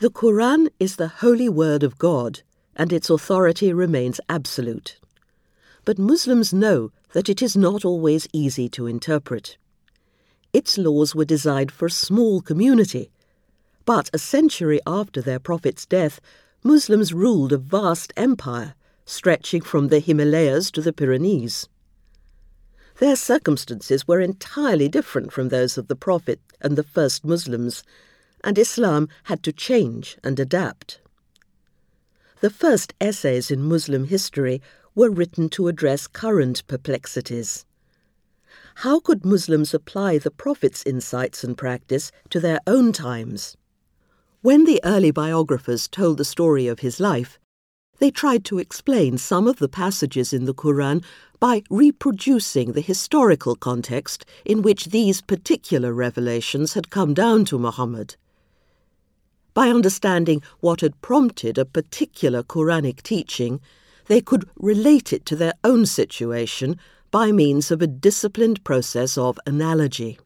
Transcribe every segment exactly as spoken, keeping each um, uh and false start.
The Quran is the holy word of God, and its authority remains absolute. But Muslims know that it is not always easy to interpret. Its laws were designed for a small community, but a century after their prophet's death, Muslims ruled a vast empire, stretching from the Himalayas to the Pyrenees. Their circumstances were entirely different from those of the Prophet and the first Muslims, and Islam had to change and adapt. The first essays in Muslim history were written to address current perplexities. How could Muslims apply the Prophet's insights and practice to their own times? When the early biographers told the story of his life, they tried to explain some of the passages in the Quran by reproducing the historical context in which these particular revelations had come down to Muhammad. By understanding what had prompted a particular Quranic teaching, they could relate it to their own situation by means of a disciplined process of analogy.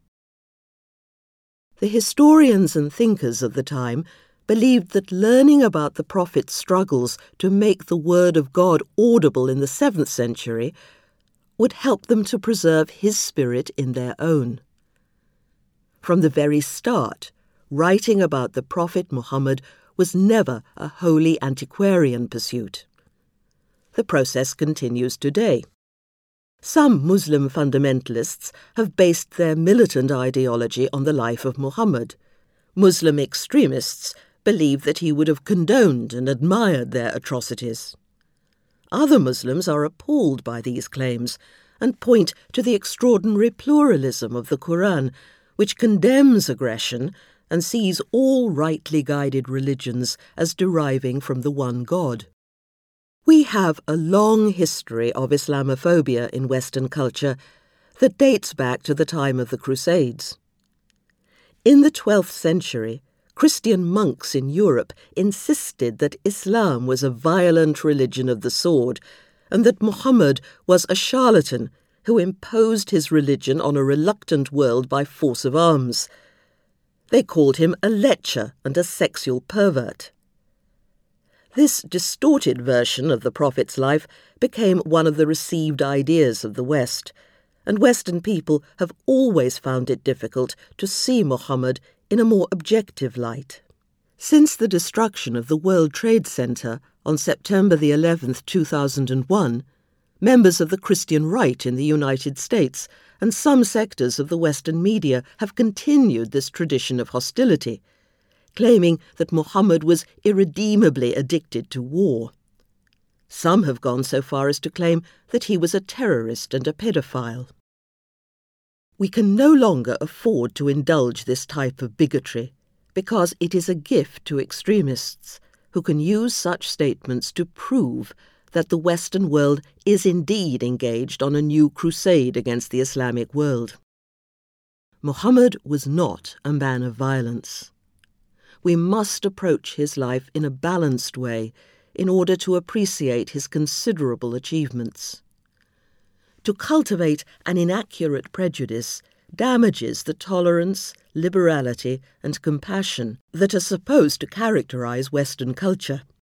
The historians and thinkers of the time believed that learning about the Prophet's struggles to make the word of God audible in the seventh century would help them to preserve his spirit in their own. From the very start, writing about the Prophet Muhammad was never a wholly antiquarian pursuit. The process continues today. Some Muslim fundamentalists have based their militant ideology on the life of Muhammad. Muslim extremists believe that he would have condoned and admired their atrocities. Other Muslims are appalled by these claims and point to the extraordinary pluralism of the Quran, which condemns aggression and sees all rightly guided religions as deriving from the one God. We have a long history of Islamophobia in Western culture that dates back to the time of the Crusades. In the twelfth century, Christian monks in Europe insisted that Islam was a violent religion of the sword and that Muhammad was a charlatan who imposed his religion on a reluctant world by force of arms. They called him a lecher and a sexual pervert. This distorted version of the Prophet's life became one of the received ideas of the West, and Western people have always found it difficult to see Muhammad in a more objective light. Since the destruction of the World Trade Center on September the eleventh, two thousand one, members of the Christian right in the United States and some sectors of the Western media have continued this tradition of hostility, claiming that Muhammad was irredeemably addicted to war. Some have gone so far as to claim that he was a terrorist and a pedophile. We can no longer afford to indulge this type of bigotry because it is a gift to extremists who can use such statements to prove that the Western world is indeed engaged on a new crusade against the Islamic world. Muhammad was not a man of violence. We must approach his life in a balanced way in order to appreciate his considerable achievements. To cultivate an inaccurate prejudice damages the tolerance, liberality, and compassion that are supposed to characterize Western culture.